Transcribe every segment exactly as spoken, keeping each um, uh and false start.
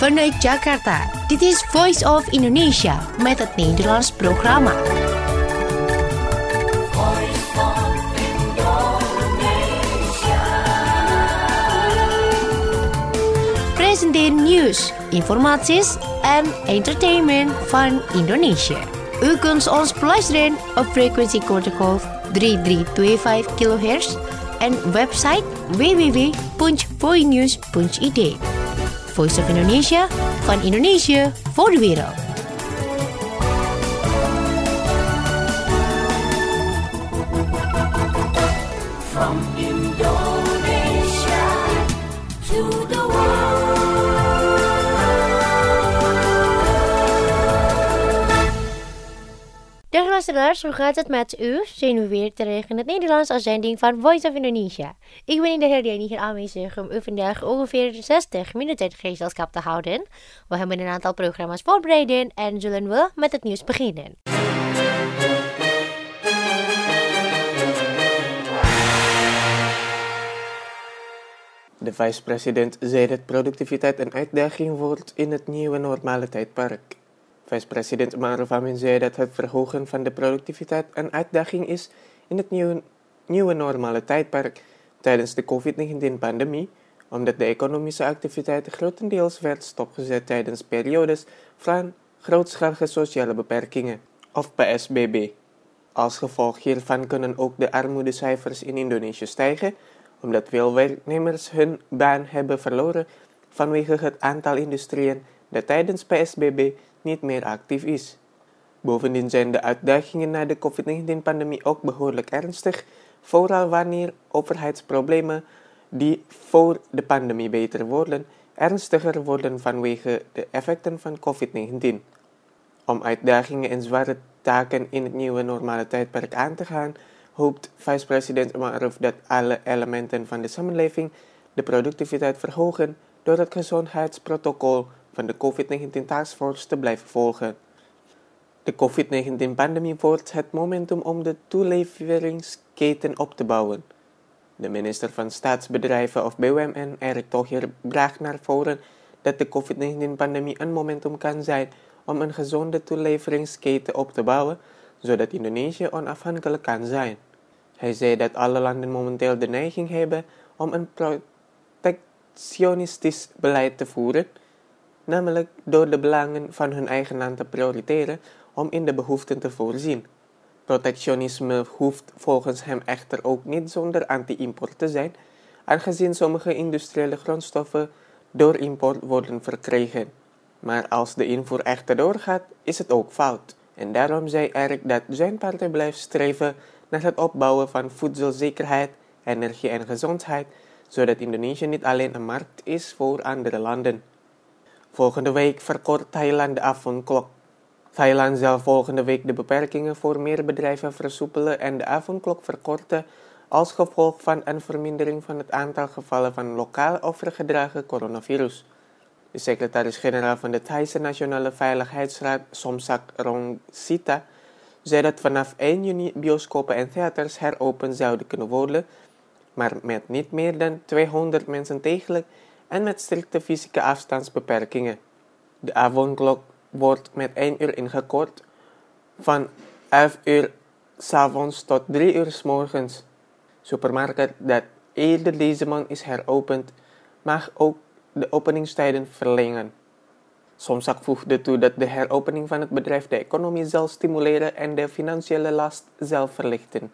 Vanuit Jakarta, dit is Voice of Indonesia met het Nederlands programma. Voice of Indonesia. Presenteer nieuws, informaties en entertainment van Indonesië. U kunt ons beluisteren op frequentie kortegolf drie drie twee vijf kilohertz en website w w w punt voinews punt i d. Voice of Indonesia, van Indonesië voor de wereld. From Indonesia to the world. Dag luisteraars, hoe gaat het met u? Zijn we weer terug in het Nederlands uitzending van Voice of Indonesia. Ik ben in de herdenking hier aanwezig om u vandaag ongeveer zestig minuten gezelschap te houden. We hebben een aantal programma's voorbereid en zullen we met het nieuws beginnen. De vice-president zei dat productiviteit een uitdaging wordt in het nieuwe normale tijdperk. Vice-president Ma'ruf Amin zei dat het verhogen van de productiviteit een uitdaging is in het nieuwe, nieuwe normale tijdperk tijdens de covid negentien-pandemie, omdat de economische activiteit grotendeels werd stopgezet tijdens periodes van grootschalige sociale beperkingen, of P S B B. Als gevolg hiervan kunnen ook de armoedecijfers in Indonesië stijgen, omdat veel werknemers hun baan hebben verloren vanwege het aantal industrieën dat tijdens P S B B niet meer actief is. Bovendien zijn de uitdagingen na de covid negentien-pandemie ook behoorlijk ernstig, vooral wanneer overheidsproblemen die voor de pandemie beter worden, ernstiger worden vanwege de effecten van covid negentien. Om uitdagingen en zware taken in het nieuwe normale tijdperk aan te gaan, hoopt vice-president Ma'ruf dat alle elementen van de samenleving de productiviteit verhogen door het gezondheidsprotocol van de covid negentien taskforce te blijven volgen. De covid negentien-pandemie wordt het momentum om de toeleveringsketen op te bouwen. De minister van Staatsbedrijven of B U M N, Erick Thohir, bracht naar voren dat de covid negentien-pandemie een momentum kan zijn om een gezonde toeleveringsketen op te bouwen, zodat Indonesië onafhankelijk kan zijn. Hij zei dat alle landen momenteel de neiging hebben om een protectionistisch beleid te voeren, namelijk door de belangen van hun eigen land te prioriteren om in de behoeften te voorzien. Protectionisme hoeft volgens hem echter ook niet zonder anti-import te zijn, aangezien sommige industriële grondstoffen door import worden verkregen. Maar als de invoer echter doorgaat, is het ook fout. En daarom zei Erick dat zijn partij blijft streven naar het opbouwen van voedselzekerheid, energie en gezondheid, zodat Indonesië niet alleen een markt is voor andere landen. Volgende week verkort Thailand de avondklok. Thailand zal volgende week de beperkingen voor meer bedrijven versoepelen en de avondklok verkorten als gevolg van een vermindering van het aantal gevallen van lokaal overgedragen coronavirus. De secretaris-generaal van de Thaise Nationale Veiligheidsraad, Somsak Rongsitta, zei dat vanaf één juni bioscopen en theaters heropen zouden kunnen worden, maar met niet meer dan tweehonderd mensen tegelijk en met strikte fysieke afstandsbeperkingen. De avondklok wordt met één uur ingekort, van elf uur 's avonds tot drie uur 's morgens. Supermarkt dat eerder deze maand is heropend, mag ook de openingstijden verlengen. Somsak voegde toe dat de heropening van het bedrijf de economie zal stimuleren en de financiële last zal verlichten.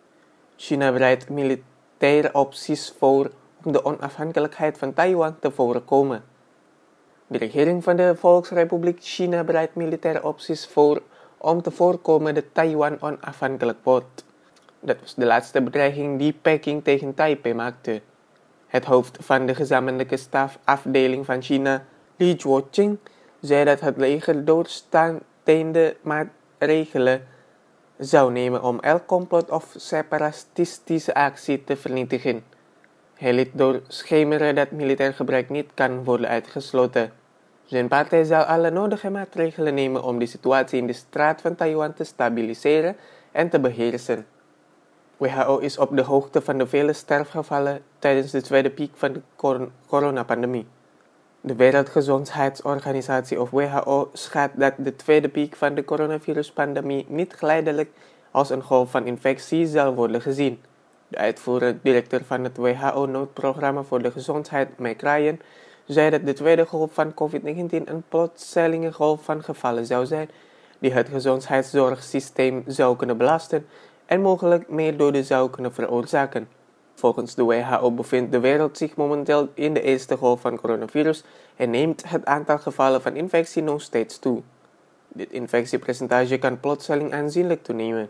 China bereidt militaire opties voor om de onafhankelijkheid van Taiwan te voorkomen. De regering van de Volksrepubliek China bereidt militaire opties voor om te voorkomen dat Taiwan onafhankelijk wordt. Dat was de laatste bedreiging die Peking tegen Taipei maakte. Het hoofd van de gezamenlijke stafafdeling van China, Li Zuoqing, zei dat het leger doorstaande maatregelen zou nemen om elk complot of separatistische actie te vernietigen. Hij liet doorschemeren dat militair gebruik niet kan worden uitgesloten. Zijn partij zal alle nodige maatregelen nemen om de situatie in de straat van Taiwan te stabiliseren en te beheersen. W H O is op de hoogte van de vele sterfgevallen tijdens de tweede piek van de cor- coronapandemie. De Wereldgezondheidsorganisatie of W H O schat dat de tweede piek van de coronaviruspandemie niet geleidelijk als een golf van infectie zal worden gezien. De uitvoerend directeur van het W H O-noodprogramma voor de gezondheid, Mike Ryan, zei dat de tweede golf van covid negentien een plotselinge golf van gevallen zou zijn, die het gezondheidszorgsysteem zou kunnen belasten en mogelijk meer doden zou kunnen veroorzaken. Volgens de W H O bevindt de wereld zich momenteel in de eerste golf van coronavirus en neemt het aantal gevallen van infectie nog steeds toe. Dit infectiepercentage kan plotseling aanzienlijk toenemen.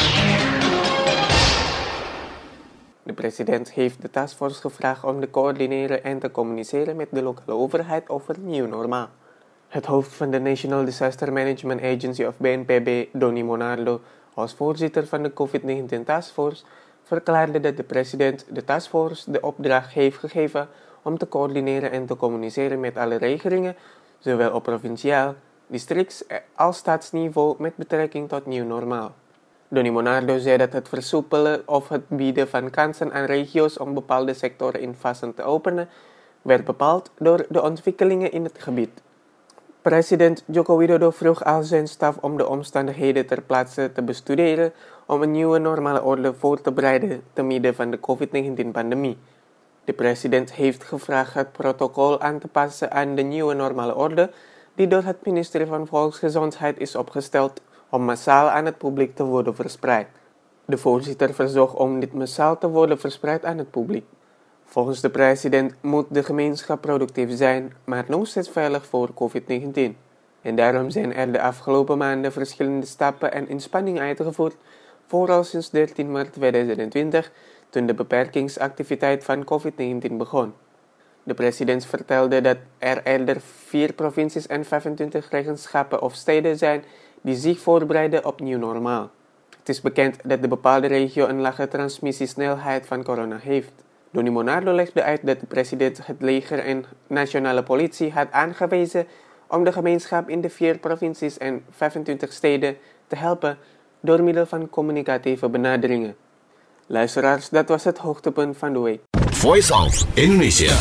De president heeft de taskforce gevraagd om te coördineren en te communiceren met de lokale overheid over nieuw normaal. Het hoofd van de National Disaster Management Agency of B N P B, Donny Monardo, als voorzitter van de covid negentien taskforce, verklaarde dat de president de taskforce de opdracht heeft gegeven om te coördineren en te communiceren met alle regeringen, zowel op provinciaal, districts als staatsniveau met betrekking tot nieuw normaal. Donny Monardo zei dat het versoepelen of het bieden van kansen aan regio's om bepaalde sectoren in fasen te openen, werd bepaald door de ontwikkelingen in het gebied. President Joko Widodo vroeg al zijn staf om de omstandigheden ter plaatse te bestuderen om een nieuwe normale orde voor te bereiden te midden van de covid negentien-pandemie. De president heeft gevraagd het protocol aan te passen aan de nieuwe normale orde die door het ministerie van Volksgezondheid is opgesteld om massaal aan het publiek te worden verspreid. De voorzitter verzocht om dit massaal te worden verspreid aan het publiek. Volgens de president moet de gemeenschap productief zijn, maar nog steeds veilig voor covid negentien. En daarom zijn er de afgelopen maanden verschillende stappen en inspanningen uitgevoerd, vooral sinds dertien maart tweeduizend twintig, toen de beperkingsactiviteit van covid negentien begon. De president vertelde dat er eerder vier provincies en vijfentwintig regenschappen of steden zijn die zich voorbereiden op nieuw normaal. Het is bekend dat de bepaalde regio een lage transmissiesnelheid van corona heeft. Donny Monardo legde uit dat de president het leger en nationale politie had aangewezen om de gemeenschap in de vier provincies en vijfentwintig steden te helpen door middel van communicatieve benaderingen. Luisteraars, dat was het hoogtepunt van de week. Voice of Indonesia.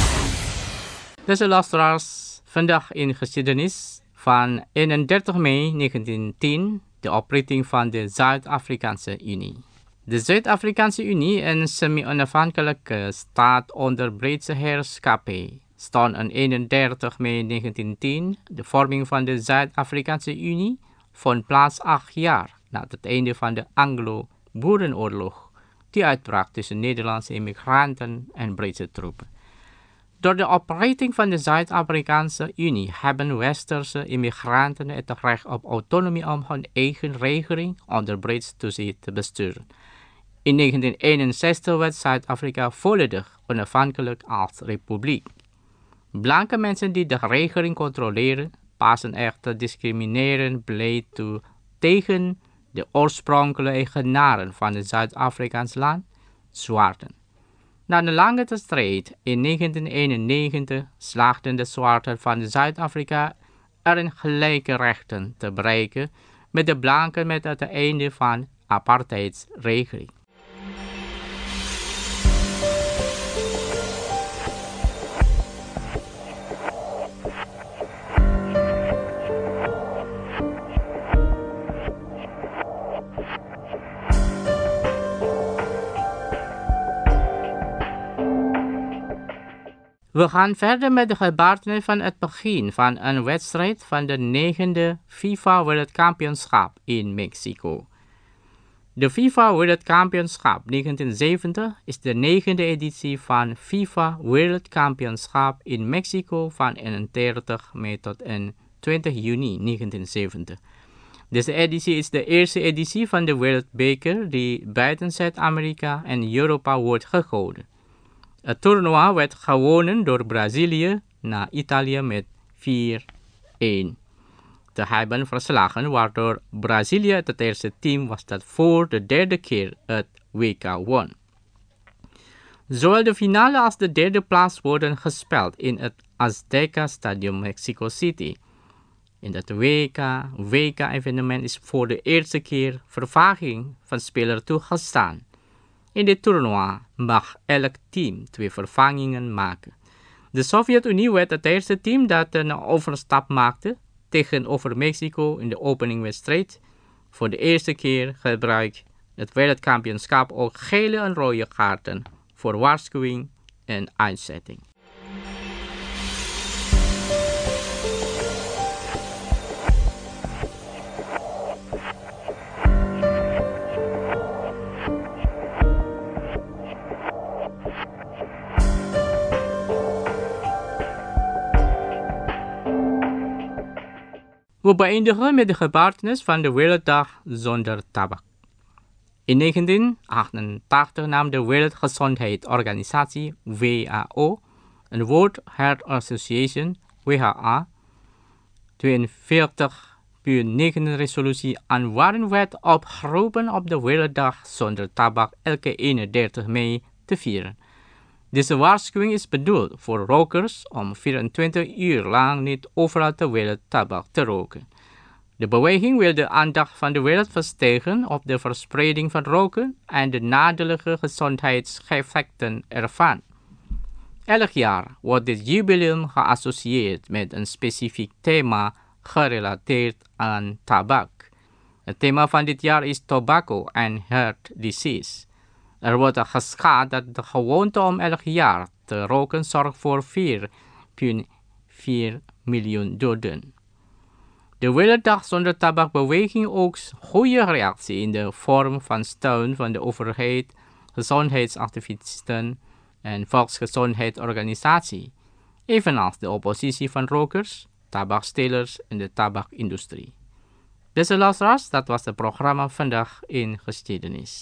Deze luisteraars, vandaag in geschiedenis van eenendertig mei negentien tien, de oprichting van de Zuid-Afrikaanse Unie. De Zuid-Afrikaanse Unie, een semi-onafhankelijke staat onder Britse heerschappij, stond op eenendertig mei negentien tien. De vorming van de Zuid-Afrikaanse Unie vond plaats acht jaar na het einde van de Anglo-Boerenoorlog, die uitbrak tussen Nederlandse immigranten en Britse troepen. Door de oprichting van de Zuid-Afrikaanse Unie hebben Westerse immigranten het recht op autonomie om hun eigen regering onder Brits toezicht te besturen. In negentien eenenzestig werd Zuid-Afrika volledig onafhankelijk als republiek. Blanke mensen die de regering controleren, passen echter discriminerend beleid toe tegen de oorspronkelijke eigenaren van het Zuid-Afrikaans land, zwarten. Na een lange strijd in negentien eenennegentig slaagden de zwarten van Zuid-Afrika erin gelijke rechten te bereiken met de blanken met het einde van apartheidsregeling. We gaan verder met de gebeurtenis van het begin van een wedstrijd van de negende FIFA Wereldkampioenschap in Mexico. De FIFA Wereldkampioenschap negentien zeventig is de negende editie van FIFA Wereldkampioenschap in Mexico van eenendertig mei tot twintig juni negentien zeventig. Deze editie is de eerste editie van de Wereldbeker die buiten Zuid-Amerika en Europa wordt gehouden. Het toernooi werd gewonnen door Brazilië na Italië met vier-een te hebben verslagen, waardoor Brazilië het eerste team was dat voor de derde keer het W K won. Zowel de finale als de derde plaats worden gespeeld in het Azteca Stadium Mexico City. In het W K, W K-evenement is voor de eerste keer vervanging van speler toegestaan. In dit toernooi mag elk team twee vervangingen maken. De Sovjet-Unie werd het eerste team dat een overstap maakte tegenover Mexico in de openingwedstrijd. Voor de eerste keer gebruikt het wereldkampioenschap ook gele en rode kaarten voor waarschuwing en uitzetting. We beëindigen met de gebeurtenis van de Werelddag zonder tabak. In negentien achtentachtig nam de Wereldgezondheidsorganisatie W H O en World Health Association W H A tweeënveertig punt negen resolutie aan waarin werd opgeroepen op de Werelddag zonder tabak elke eenendertig mei te vieren. Deze waarschuwing is bedoeld voor rokers om vierentwintig uur lang niet overal ter wereld tabak te roken. De beweging wil de aandacht van de wereld vestigen op de verspreiding van roken en de nadelige gezondheidseffecten ervan. Elk jaar wordt dit jubileum geassocieerd met een specifiek thema gerelateerd aan tabak. Het thema van dit jaar is tobacco and heart disease. Er wordt geschat dat de gewoonte om elk jaar te roken zorgt voor vier komma vier miljoen doden. De Werelddag zonder tabakbeweging ook goede reactie in de vorm van steun van de overheid, gezondheidsactivisten en volksgezondheidsorganisatie, evenals de oppositie van rokers, tabakstelers en de tabakindustrie. Deze luisteraars, dat was het programma Vandaag in Geschiedenis.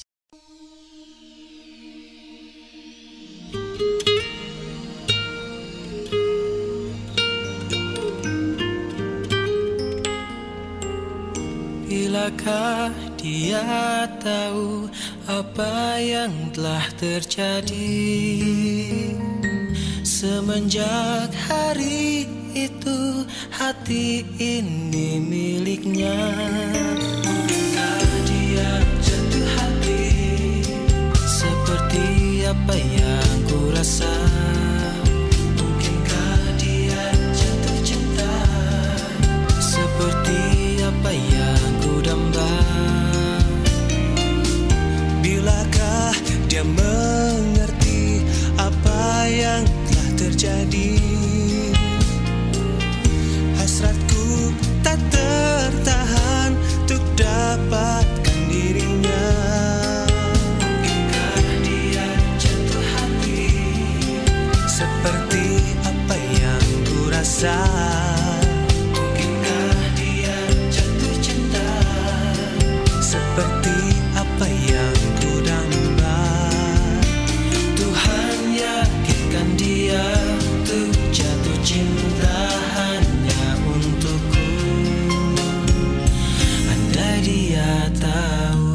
Bilakah dia tahu apa yang telah terjadi semenjak hari itu hati ini miliknya. Mungkinkah dia jatuh hati seperti apa yang ku rasa? Mungkinkah dia jatuh cinta seperti apa yang ku damba? Bilakah dia mengerti apa yang telah terjadi? Hasratku tak tertahan untuk dapatkan dirinya. Mungkinkah dia jatuh hati seperti apa yang ku rasa? Mungkinkah dia jatuh cinta seperti apa yang ku damba? Tuhan yakinkan dia untuk jatuh cinta hanya untukku. Andai dia tahu.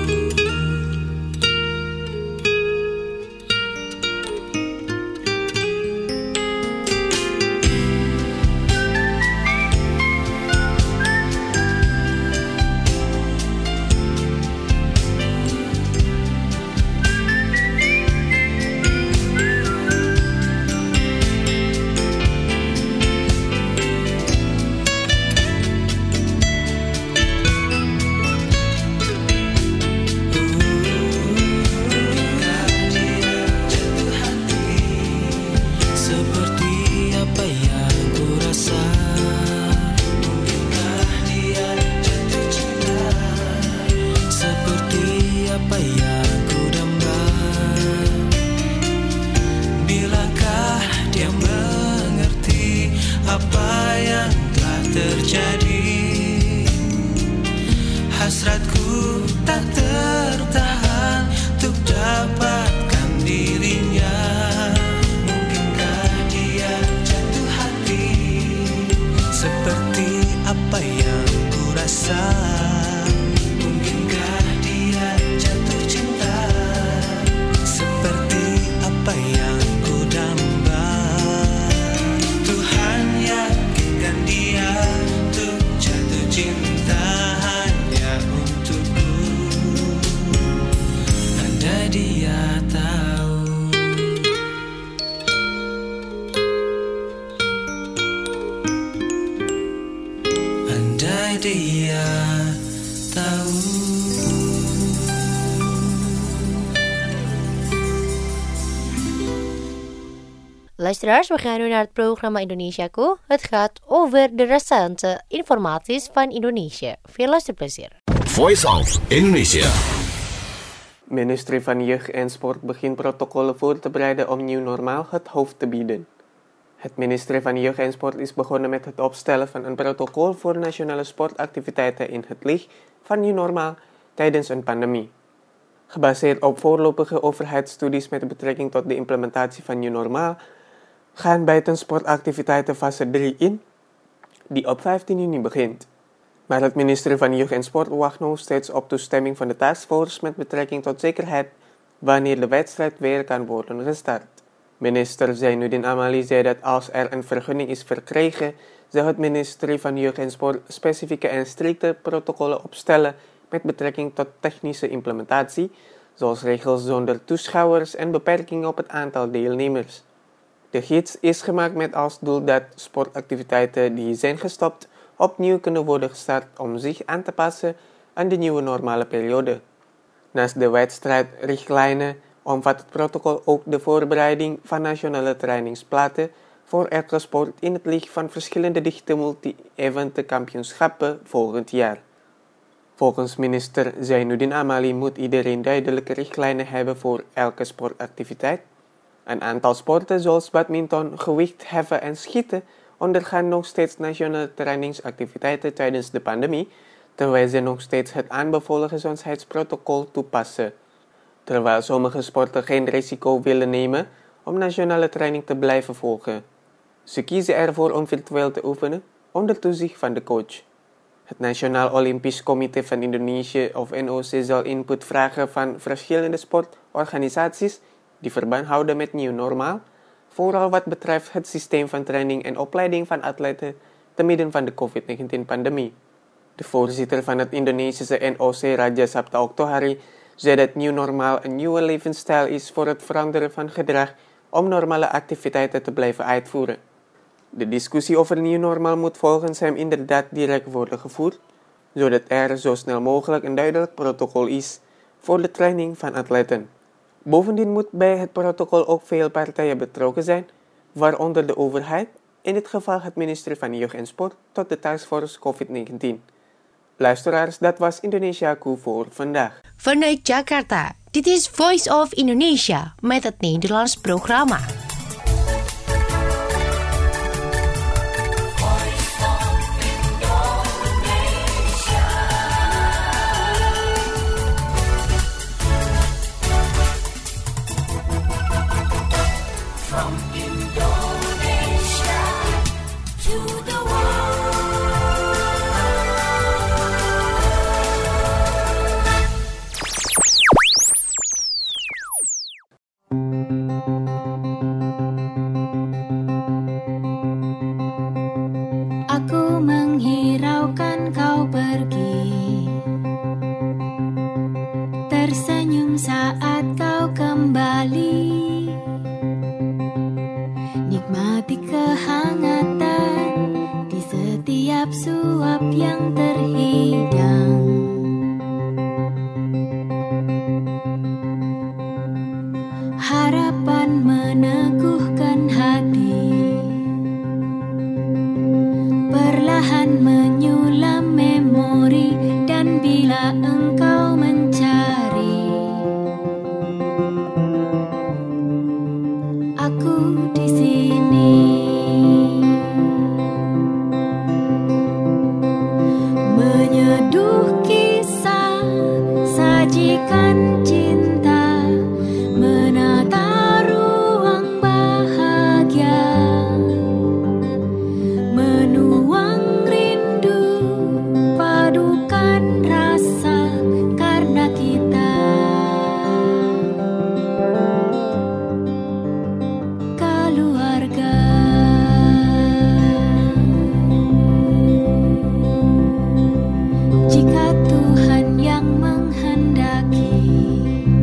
Hasratku tak tertahan untuk dapatkan dirinya. Mungkinkah dia jatuh hati seperti apa yang ku rasa? Mungkinkah dia jatuh cinta seperti apa yang ku damba? Tuhan yakinkan dia untuk jatuh cinta hanya untukku. Andai dia tahu. Luisteraars, we gaan nu naar het programma Indonesiaku. Het gaat over de recente informaties van Indonesië. Veel luisterplezier. Voice of Indonesia. Ministerie van Jeugd en Sport begint protocollen voor te bereiden om nieuw normaal het hoofd te bieden. Het ministerie van Jeugd en Sport is begonnen met het opstellen van een protocol voor nationale sportactiviteiten in het licht van nieuw normaal tijdens een pandemie. Gebaseerd op voorlopige overheidsstudies met betrekking tot de implementatie van nieuw normaal, gaan buitensportactiviteiten fase drie in, die op vijftien juni begint. Maar het ministerie van Jeugd en Sport wacht nog steeds op toestemming van de taskforce met betrekking tot zekerheid wanneer de wedstrijd weer kan worden gestart. Minister Zainuddin Amali zei dat als er een vergunning is verkregen, zou het ministerie van Jeugd en Sport specifieke en strikte protocollen opstellen met betrekking tot technische implementatie, zoals regels zonder toeschouwers en beperkingen op het aantal deelnemers. De gids is gemaakt met als doel dat sportactiviteiten die zijn gestopt opnieuw kunnen worden gestart om zich aan te passen aan de nieuwe normale periode. Naast de wedstrijdrichtlijnen omvat het protocol ook de voorbereiding van nationale trainingsplaten voor elke sport in het licht van verschillende dichte multi-eventen kampioenschappen volgend jaar. Volgens minister Zainuddin Amali moet iedereen duidelijke richtlijnen hebben voor elke sportactiviteit. Een aantal sporten zoals badminton, gewichtheffen en schieten ondergaan nog steeds nationale trainingsactiviteiten tijdens de pandemie, terwijl ze nog steeds het aanbevolen gezondheidsprotocol toepassen. Terwijl sommige sporten geen risico willen nemen om nationale training te blijven volgen. Ze kiezen ervoor om virtueel te oefenen onder toezicht van de coach. Het Nationaal Olympisch Comité van Indonesië of N O C zal input vragen van verschillende sportorganisaties die verband houden met nieuw normaal, vooral wat betreft het systeem van training en opleiding van atleten te midden van de covid negentien-pandemie. De voorzitter van het Indonesische N O C, Raja Sabta Oktohari, zei dat nieuw normaal een nieuwe levensstijl is voor het veranderen van gedrag om normale activiteiten te blijven uitvoeren. De discussie over nieuw normaal moet volgens hem inderdaad direct worden gevoerd, zodat er zo snel mogelijk een duidelijk protocol is voor de training van atleten. Bovendien moet bij het protocol ook veel partijen betrokken zijn, waaronder de overheid, in dit geval het ministerie van Jeugd en Sport, tot de taskforce covid negentien. Luisteraars, dat was Indonesiaku voor vandaag. Vanuit Jakarta, dit is Voice of Indonesia met het Nederlands programma. Aku menghiraukan kau pergi, tersenyum saat kau kembali, nikmati kehangatan di setiap suap yang terhidang. Harapan meneguhkan hati, perlahan menyulam memori, dan bila engkau mencari, aku di sini. Menyeduh kisah, sajikan cinta, menata ruang bahagia, menuang rindu, padukan rasa karena kita keluarga. Jika Tuhan yang menghendaki,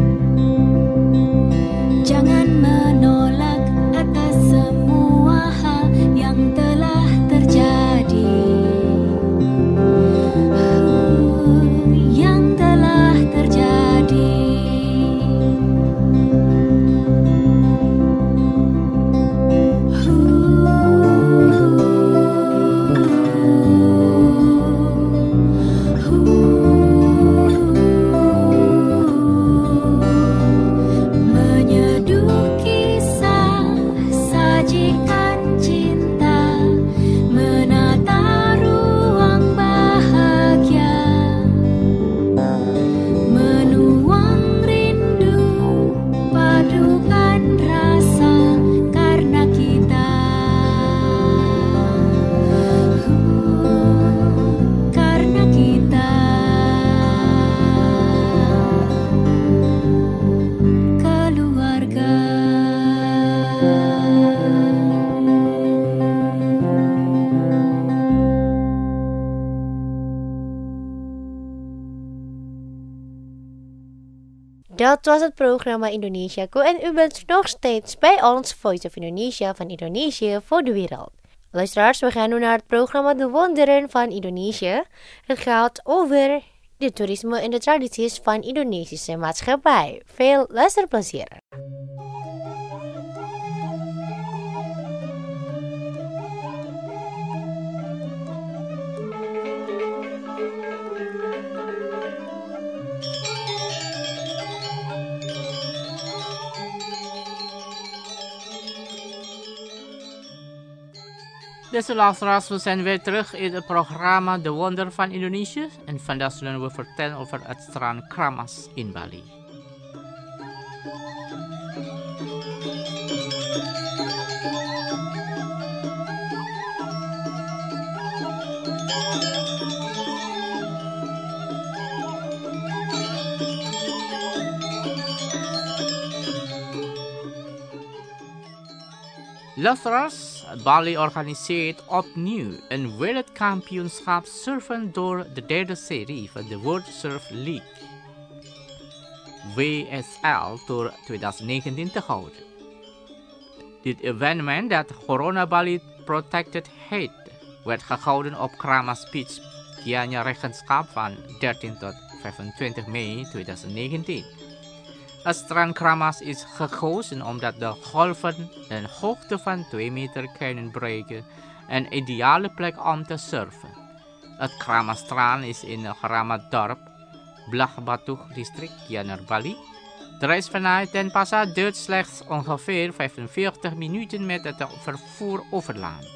Dat was het programma Indonesia Go en u bent nog steeds bij ons Voice of Indonesia van Indonesië voor de wereld. Luisteraars, we gaan nu naar het programma De Wonderen van Indonesië. Het gaat over de toerisme en de tradities van Indonesische maatschappij. Veel luisterplezier. Deze luisteraars, we zijn weer terug in het programma De Wonder van Indonesië. En vandaag zullen we vertellen over het strand Kramas in Bali. Luisteraars, Bali organiseert opnieuw een wereldkampioenschap surfen door de derde serie van de World Surf League W S L Tour twintig negentien te houden. Dit evenement dat Corona Bali Protected heet, werd gehouden op Kramas Beach, Gianyar Regenschap van dertien tot vijfentwintig mei twintig negentien. Het strand Kramas is gekozen omdat de golven een hoogte van twee meter kunnen bereiken, een ideale plek om te surfen. Het Kramas-strand is in Ramadorp, Blach-Batu district, Gianyar Bali. De reis vanuit Denpasar duurt slechts ongeveer vijfenveertig minuten met het vervoer over land.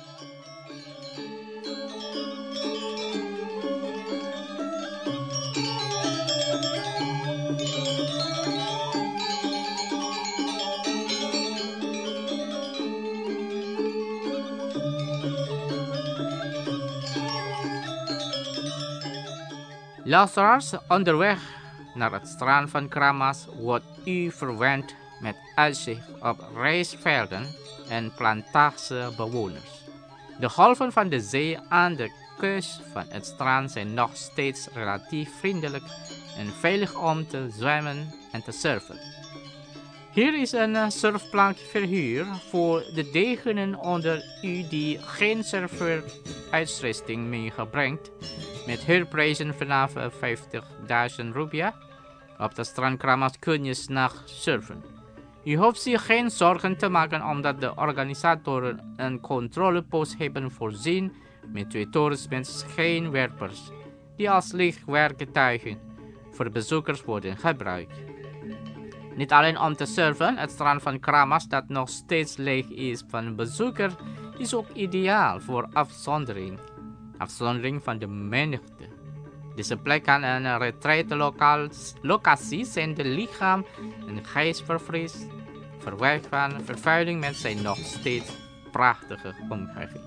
Luisteraars, onderweg naar het strand van Kramas wordt u verwend met uitzicht op rijstvelden en plantagebewoners. De golven van de zee aan de kust van het strand zijn nog steeds relatief vriendelijk en veilig om te zwemmen en te surfen. Hier is een surfplank verhuur voor de degenen onder u die geen surferuitrusting meebrengt, met huurprijzen vanaf vijftigduizend rupiah. Op de strand Kramas kun je 's nachts surfen. U hoeft zich geen zorgen te maken omdat de organisatoren een controlepost hebben voorzien met twee torens met schijnwerpers, die als lichtwerktuigen voor bezoekers worden gebruikt. Niet alleen om te surfen, het strand van Kramas dat nog steeds leeg is van bezoekers is ook ideaal voor afzondering. Afzondering van de menigte. Deze plek kan een retreatlocatie zijn de lichaam en geest verfrist, verwijt van vervuiling met zijn nog steeds prachtige omgeving.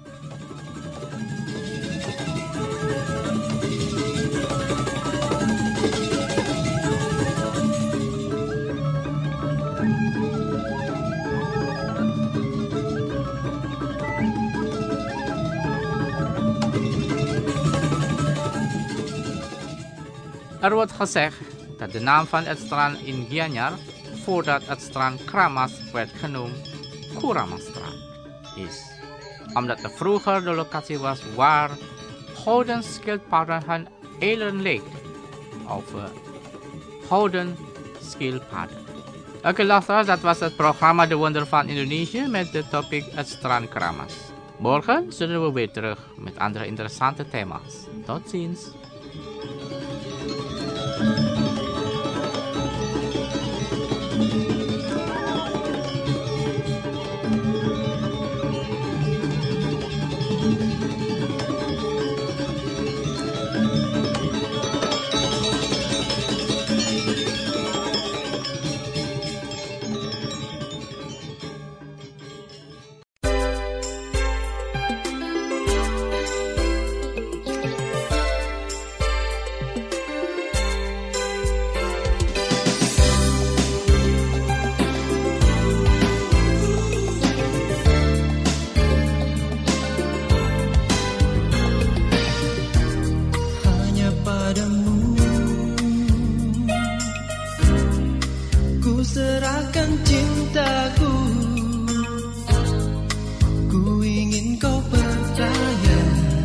Er wordt gezegd dat de naam van het strand in Gianyar, voordat het strand Kramas werd genoemd, Kurama-strand is. Omdat het vroeger de locatie was waar gouden schildpadden hun eieren legden. Of uh, gouden schildpadden. Oké okay, luisteraars, dat was het programma De Wonder van Indonesië met de topic het strand Kramas. Morgen zullen we weer terug met andere interessante thema's. Tot ziens. serahkan cintaku. Ku ingin kau percaya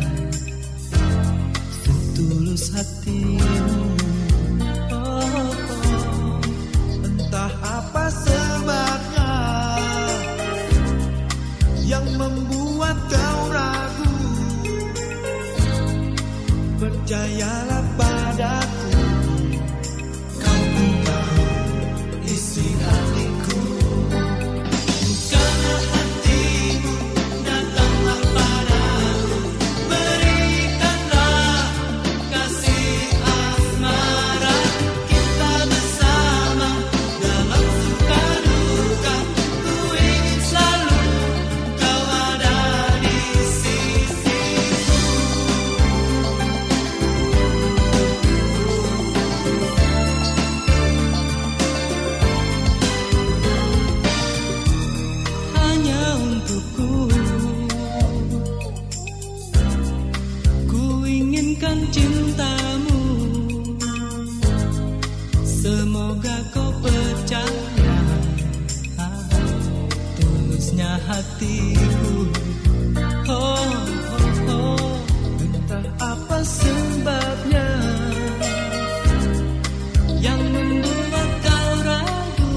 setulus hatimu. Oh, oh. Entah apa sebabnya yang membuat kau ragu, percayalah padaku. Kau pun tahu isi hatiku. Bukalah hatimu, datanglah padaku, berikanlah kasih asmara. Kita bersama dalam suka duka. Ku ingin selalu kau ada di sisiku. Hanya untukku, ku inginkan cintamu. Semoga kau percaya tulusnya hatiku. Oh, oh, oh. Entah apa sebabnya yang membuat kau ragu,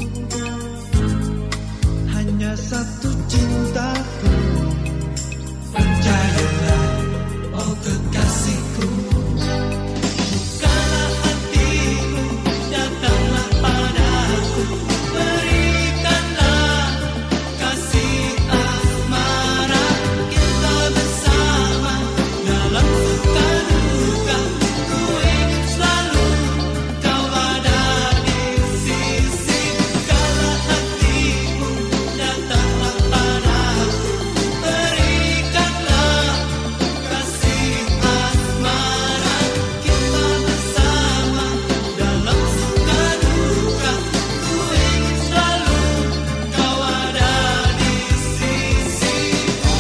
hanya satu cintaku. Percayalah, oh kekasihku. Bukalah hatimu, datanglah padaku, berikanlah kasih asmara. Kita bersama dalam suka duka. Ku ingin selalu kau ada di sisi. Bukalah hatimu, datanglah padaku, berikanlah kasih asmara. Kita bersama dalam suka duka. Ku ingin selalu kau ada di sisiku.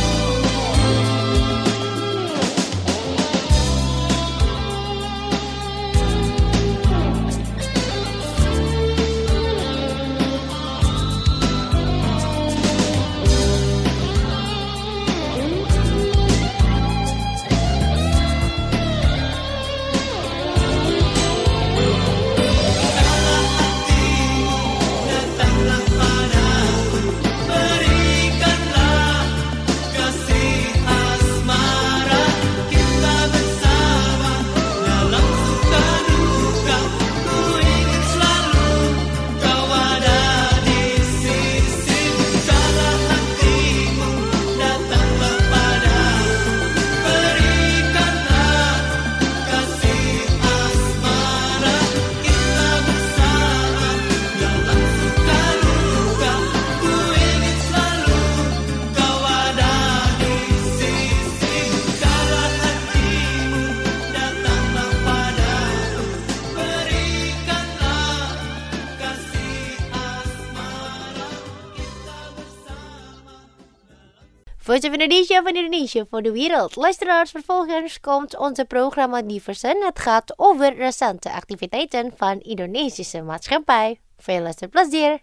Datanglah padaku, berikanlah kasih asmara. Kita bersama dalam suka duka. Ku ingin selalu kau ada di sisi. Bukalah hatimu, datanglah padaku, berikanlah kasih asmara. Kita bersama dalam suka duka. Ku ingin selalu kau ada di sisi. Bukalah hatimu, datanglah padaku, berikanlah kasih asmara. Kita bersama. Voice of Indonesia van Indonesia voor de wereld. Luisteraars, vervolgens komt onze programma Diversen. Het gaat over recente activiteiten van Indonesische maatschappij. Veel luisterplezier!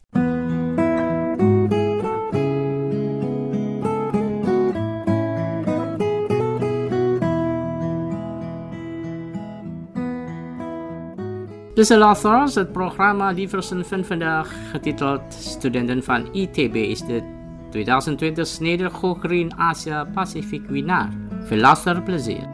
Beste luisteraars, het programma Diversen van vandaag, getiteld Studenten van I T B, is de tweeduizend twintig Nederhoogrijn Asia Pacific winnaar. Veel luisterplezier.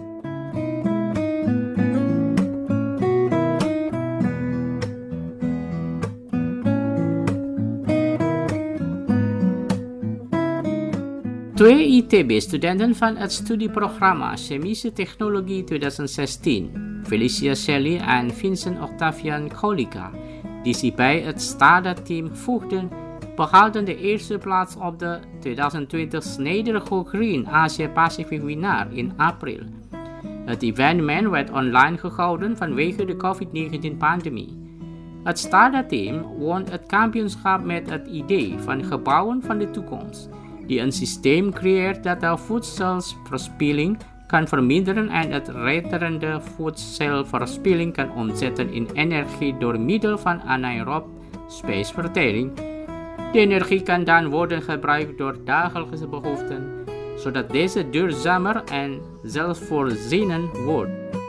Twee I T B-studenten van het studieprogramma Chemische Technologie tweeduizend zestien, Felicia Shelley en Vincent Octavian Kolika, die zich bij het STADA-team voegden, behaalden de eerste plaats op de tweeduizend twintig Nederhoogrijn Asia Pacific winnaar in april. Het evenement werd online gehouden vanwege de covid negentien pandemie. Het STADA-team won het kampioenschap met het idee van gebouwen van de toekomst, die een systeem creëert dat de voedselverspilling kan verminderen en het resterende voedselverspilling kan omzetten in energie door middel van anaerob spijsvertering. De energie kan dan worden gebruikt door dagelijkse behoeften, zodat deze duurzamer en zelfvoorzienend wordt.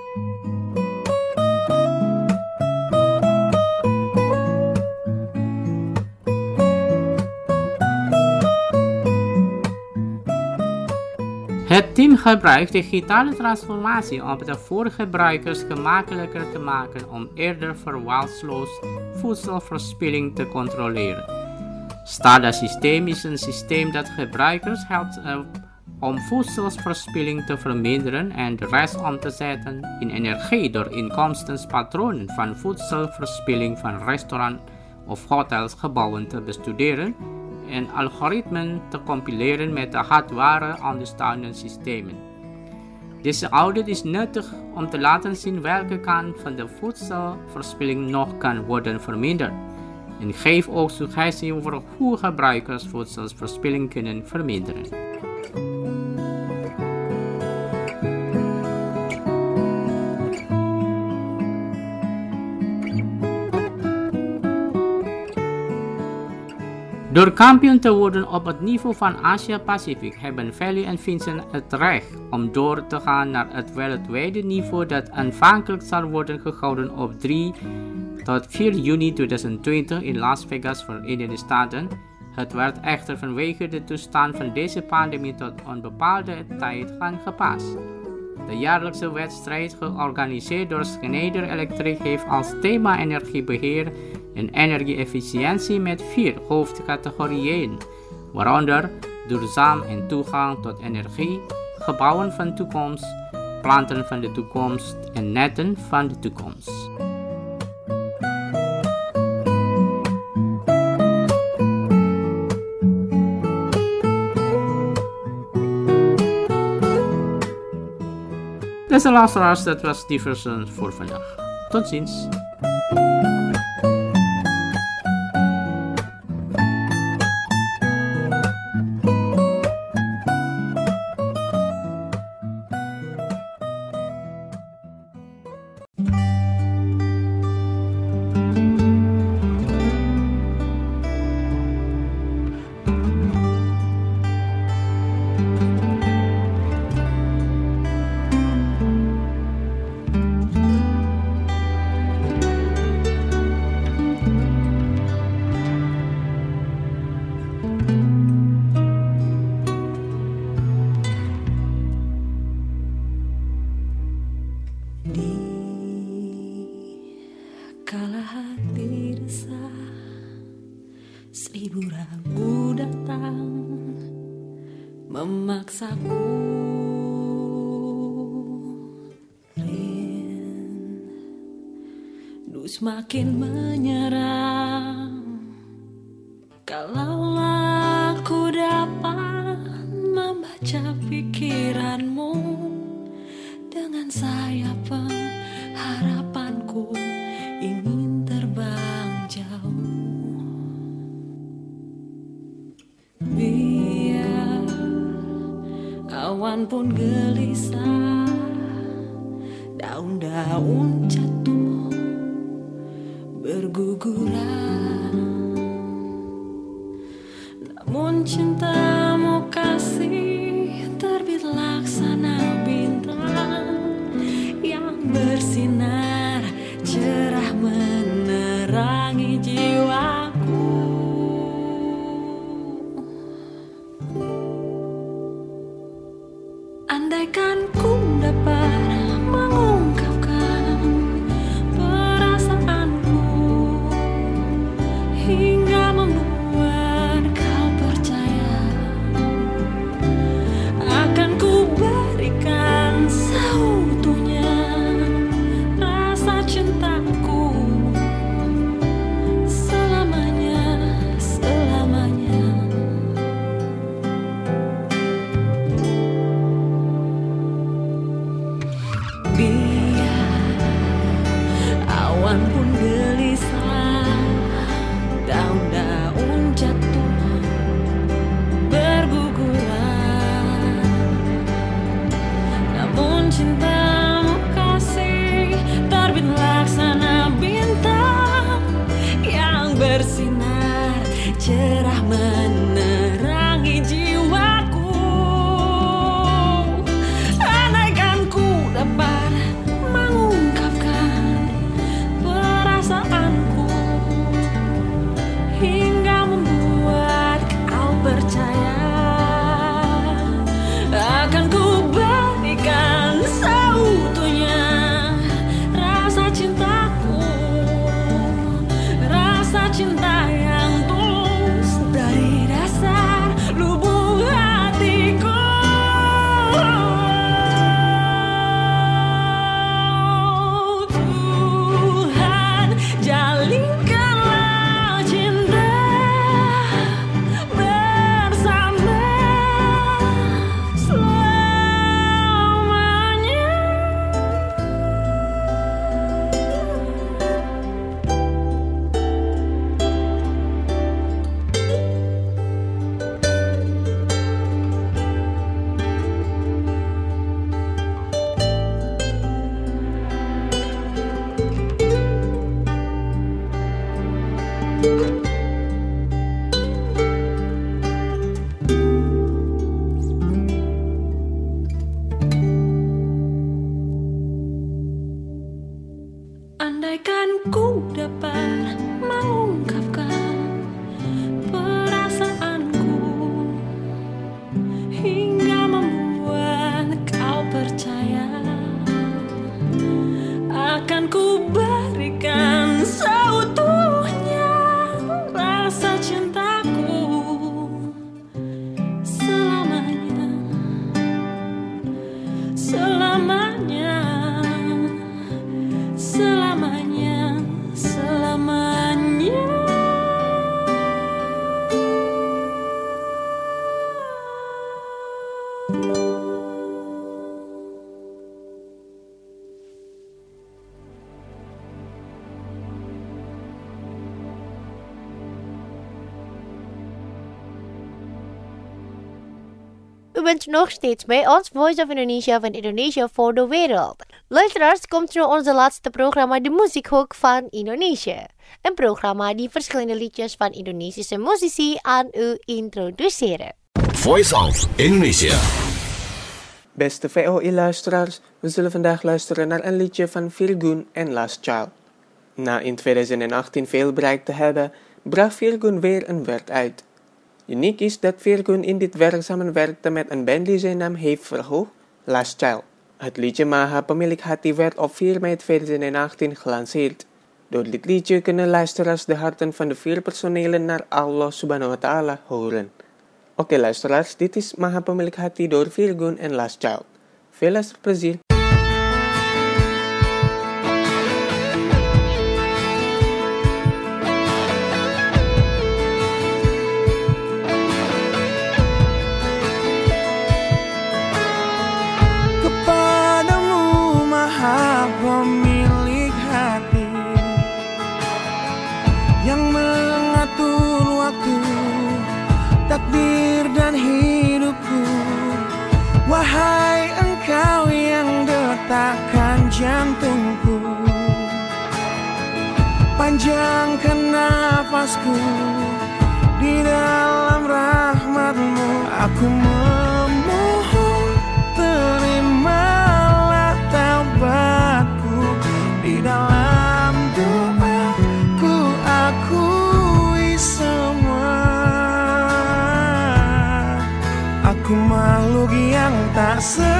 Het team gebruikt digitale transformatie om het voor gebruikers gemakkelijker te maken om eerder verwaarloosd voedselverspilling te controleren. STADA-systeem is een systeem dat gebruikers helpt uh, om voedselverspilling te verminderen en de rest om te zetten in energie door inkomstenspatronen van voedselverspilling van restaurants of hotelsgebouwen te bestuderen en algoritmen te compileren met de hardware ondersteunende systemen. Deze audit is nuttig om te laten zien welke kant van de voedselverspilling nog kan worden verminderd en geeft ook suggesties over hoe gebruikers voedselverspilling kunnen verminderen. Door kampioen te worden op het niveau van Asia-Pacific hebben Valley en Vincent het recht om door te gaan naar het wereldwijde niveau dat aanvankelijk zal worden gehouden op drie tot vier juni tweeduizend twintig in Las Vegas, Verenigde Staten. Het werd echter vanwege de toestand van deze pandemie tot onbepaalde tijd aangepast. De jaarlijkse wedstrijd, georganiseerd door Schneider Electric, heeft als thema energiebeheer en energie-efficiëntie met vier hoofdcategorieën, waaronder duurzaam en toegang tot energie, gebouwen van de toekomst, planten van de toekomst en netten van de toekomst. Beste luisteraars, dat was Diversen voor vandaag. Tot ziens. Kala hati resah, seribu ragu datang memaksaku. Rindu semakin menyerang. Kalaulah aku dapat membaca pikiranmu dengan sayap pengharapanku ingin terbang jauh. Biar awan pun gelisah, daun-daun jatuh berguguran, namun cintamu kasih terbit laksana bintang yang bersinar cerah menerangi jiwaku. Andaikan ku dapat mengungkapkan perasaanku hingga membuat kau percaya, akan ku berikan seutuhnya rasa cintaku bersinar cerah menerangi jiwaku. Andaikan ku dapat mengungkapkan perasaanku hingga membuat kau percaya, akan ku berikan seutuhnya rasa cintaku, rasa cinta yang tulus dari dasar lubuk hatiku. Tuhan, jalinkanlah cinta bersama selamanya. Andaikan ku dapat mengungkapkan perasaanku hingga membuat kau percaya, akan ku berikan seutuhnya rasa cintaku selamanya, selamanya, selamanya, selamanya. U bent nog steeds bij ons Voice of Indonesia van Indonesia voor de wereld. Luisteraars, komt nu onze laatste programma De Muziekhoek van Indonesië. Een programma die verschillende liedjes van Indonesische muzici aan u introduceren. Voice of Indonesia. Beste V O I-luisteraars, we zullen vandaag luisteren naar een liedje van Virgun en Last Child. Na in twintig achttien veel bereikt te hebben, bracht Virgun weer een werk uit. Uniek is dat Virgun in dit werk samenwerkte met een band die zijn naam heeft verhoogd, Last Child. Het liedje Maha Pemilik Hati werd op vier mei twintig achttien gelanceerd. Door dit liedje kunnen luisteraars de harten van de vier personelen naar Allah Subhanahu wa Ta'ala horen. Oké luisteraars, dit is Maha Pemilik Hati door Virgun en Last Child. Veel luisterplezier. Pemilik hati yang mengatur waktu, takdir dan hidupku. Wahai engkau yang detakkan jantungku, panjangkan nafasku di dalam rahmatmu. Aku memohon, terimalah taubatku. Di dalam doa ku akui semua, aku makhluk yang tak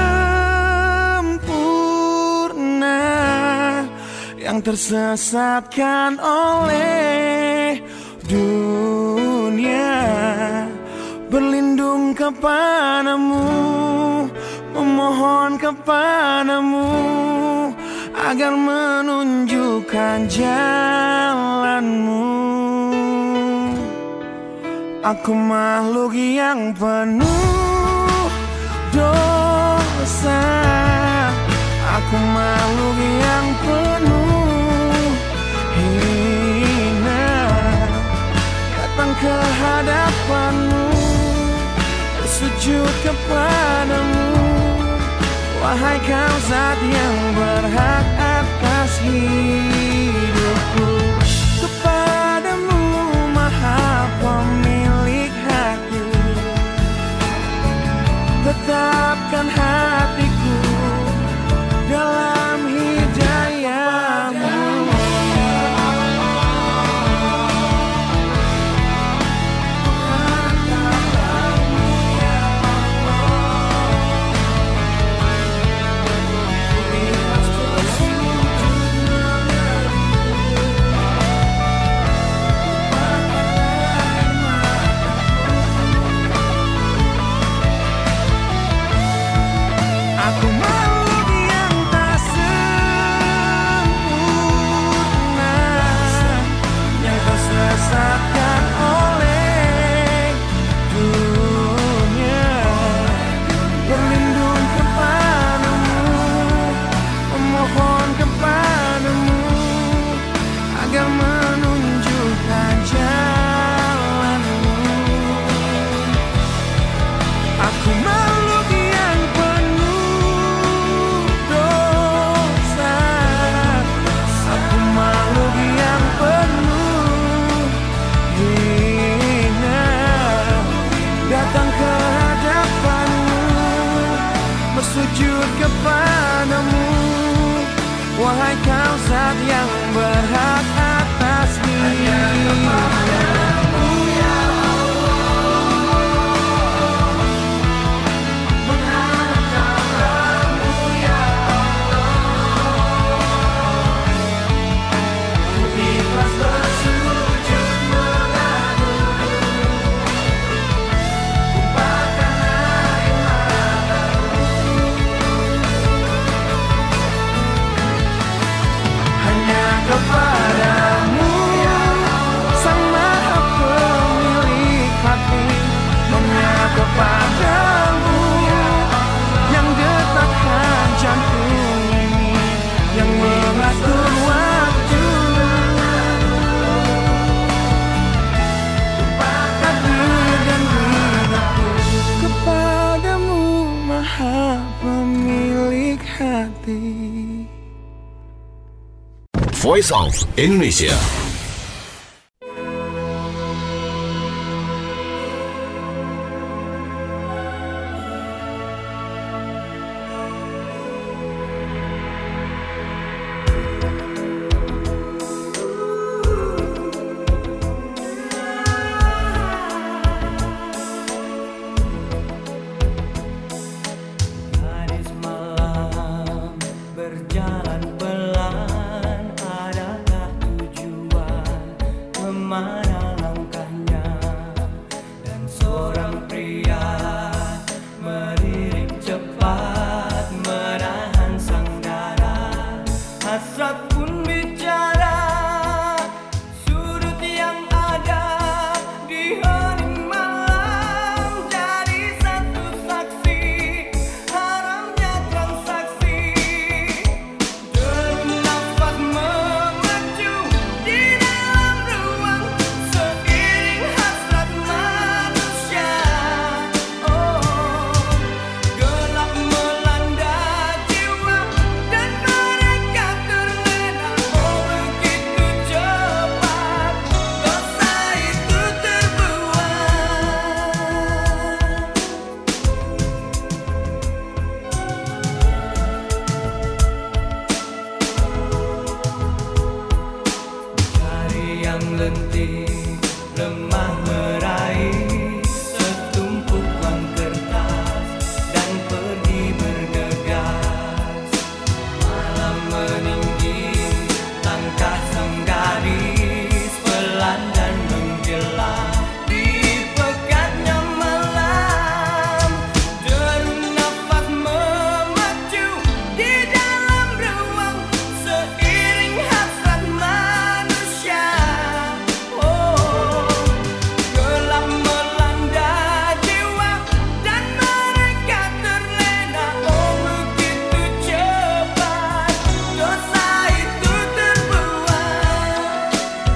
sempurna, yang tersesatkan oleh dunia. Berlindung kepadamu, memohon kepadamu agar menunjukkan jalanmu. Aku makhluk yang penuh dosa, aku makhluk yang penuh hina, datang ke hadapanmu, bersujud kepadamu. Wahai kau zat yang berhak atas hidupku, kepadamu Voice of Indonesia. Gadis malam berjalan pelan, adakah tujuan kemana langkahnya? Dan seorang pria melirik cepat menahan sang dara, hasrat pun bicara. Sudut yang ada di hening malam jadi satu saksi haramnya transaksi. Deru nafas memacu di dalam ruang seiring hasrat manusia. Oh, gelap melanda jiwa dan mereka terlena. Oh, begitu cepat dosa itu terbuat. Jari yang lentik lemah meraih setumpukan kertas dan pergi bergegas. Malam meninggi, langkah sang gadis pelan dan menggila di pekatnya malam. Deru nafas memacu di dalam ruang seiring hasrat manusia. Oh, gelap melanda jiwa dan mereka terlena. Oh, begitu cepat dosa itu terbuat.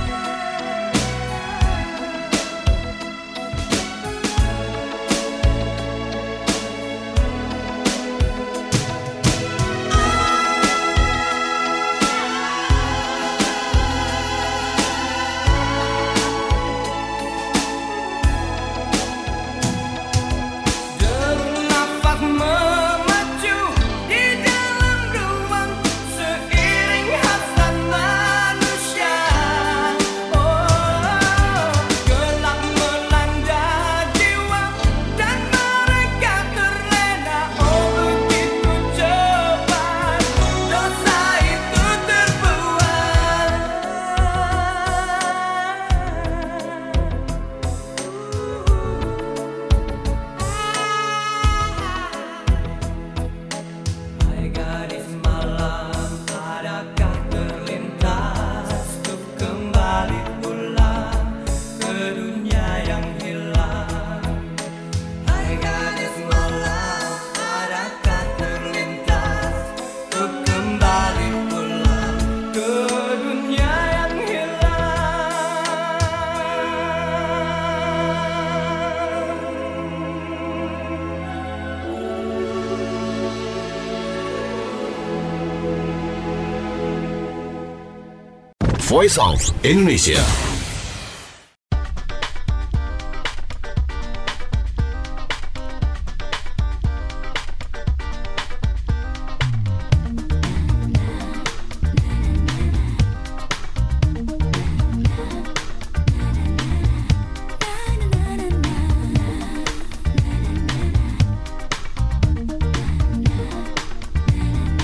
Deru nafas memacu di dalam ruang seiring hasrat manusia. Oh, gelap melanda jiwa dan mereka terlena. Oh, begitu cepat dosa itu terbuat. Hai gadis malam, adakah terlintas untuk kembali pulang ke dunia yang hilang? Hai gadis malam, adakah terlintas untuk kembali pulang ke dunia yang hilang? Voice of Indonesia.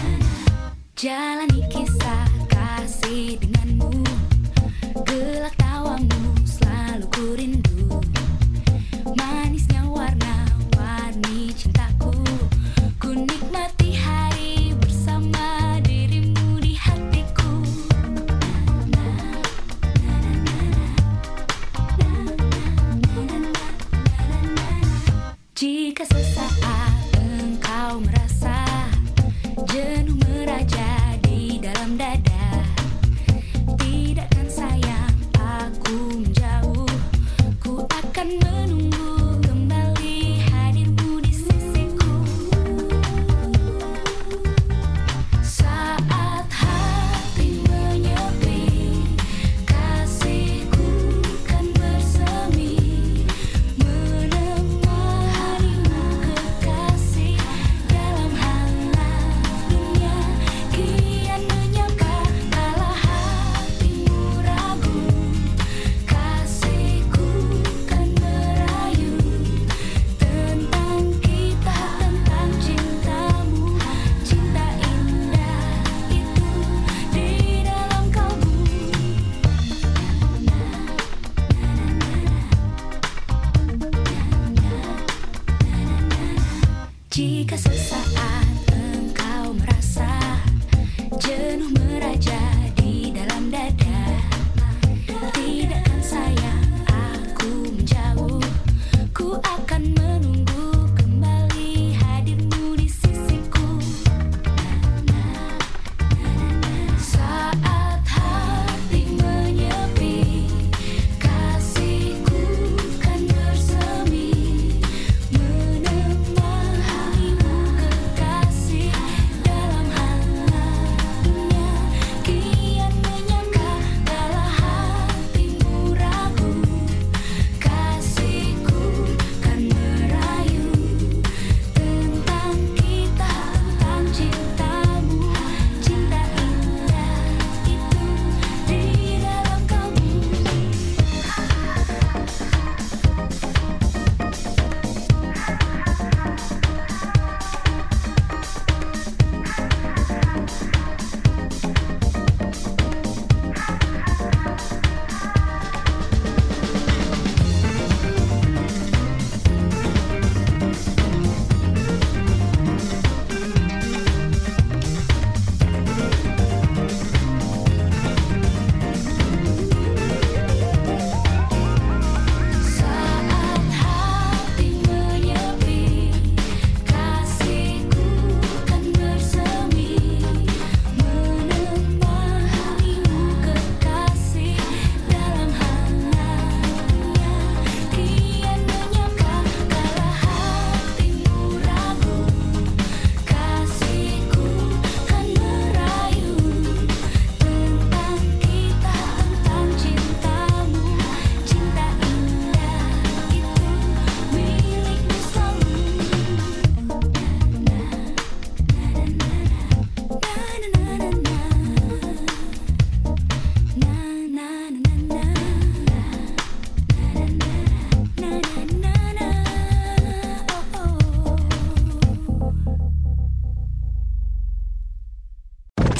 Jalani kisah kasih denganmu, gelak tak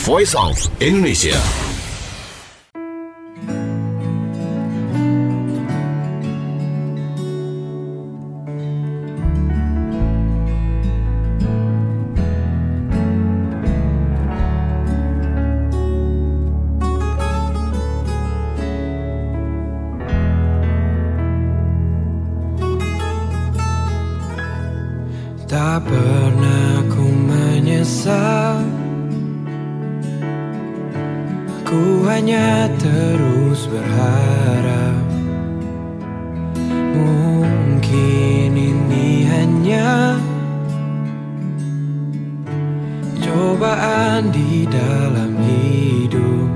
Voice of Indonesia. Tak pernah ku menyesal, ku hanya terus berharap. Mungkin ini hanya cobaan di dalam hidup,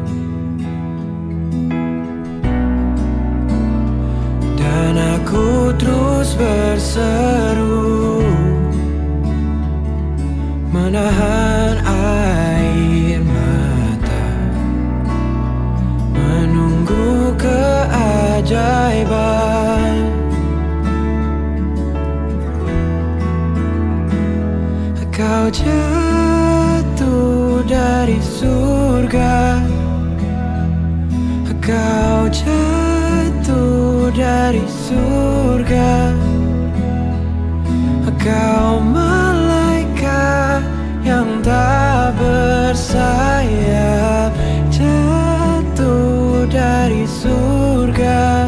dan aku terus berseru, menahan air mata, menunggu keajaiban. Kau jatuh dari surga, kau jatuh dari surga, kau malaikat yang tak bersayap, jatuh dari surga,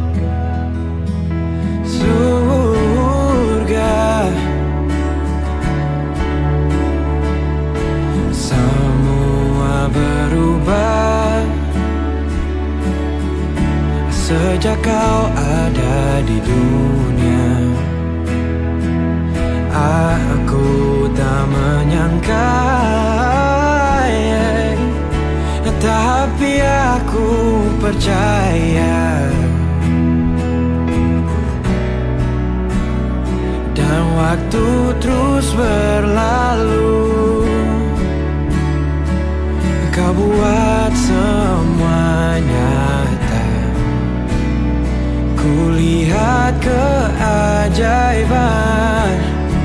surga. Semua berubah sejak kau ada di dunia. Aku tak menyangka, yeah, tapi aku percaya. Dan waktu terus berlalu, kau buat semua nyata. Kulihat keajaiban.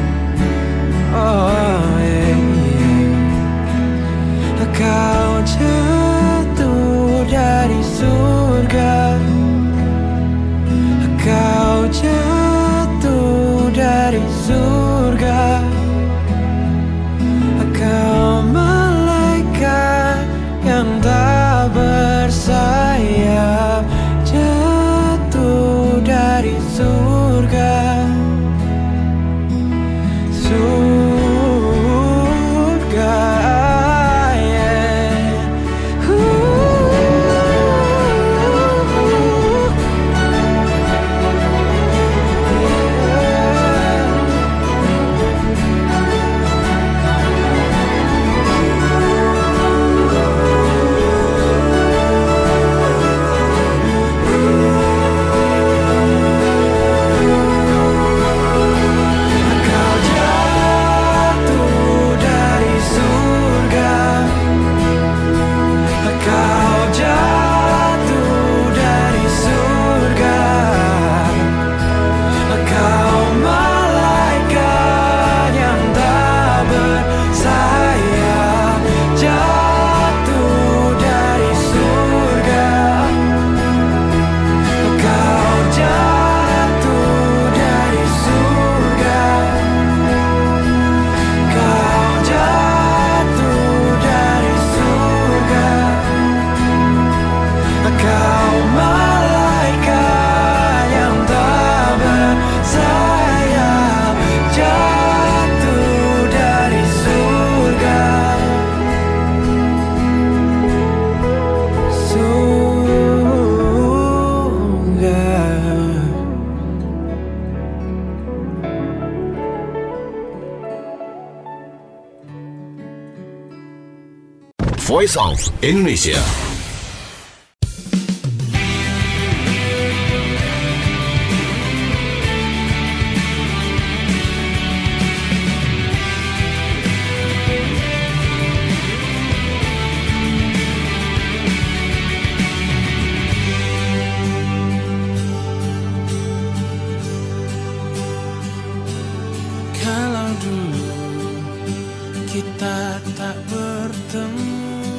Oh, yeah, yeah. Kau jatuh dari surga, kau jatuh dari surga, kau malaikat yang tak bersayap, jatuh dari surga, surga. Voice of Indonesia. Kalau dulu kita tak bertemu,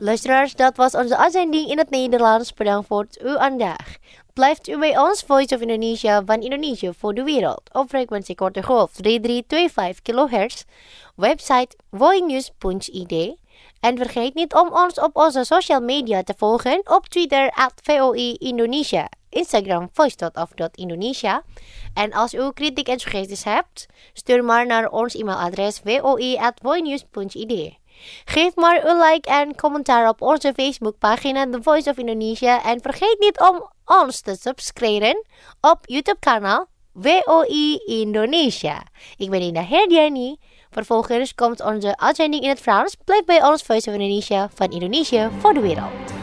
Luisteraars, dat was onze uitzending in het Nederlands. Bedankt voor uw aandacht. Blijft u bij ons, Voice of Indonesia van Indonesië voor de wereld. Op frequentie korte golf drie drie twee vijf kilohertz. Website voinews punt i d. En vergeet niet om ons op onze social media te volgen. Op Twitter at V O I Indonesia. Instagram voice of indonesia. En als u kritiek en suggesties hebt, stuur maar naar ons e-mailadres v o i at voinews punt i d. Geef maar een like en commentaar op onze Facebookpagina The Voice of Indonesia. En vergeet niet om ons te subscriben op YouTube-kanaal V O I Indonesia. Ik ben Indah Herdiani. Vervolgens komt onze uitzending in het Frans. Blijf bij ons Voice of Indonesia van Indonesië voor de wereld.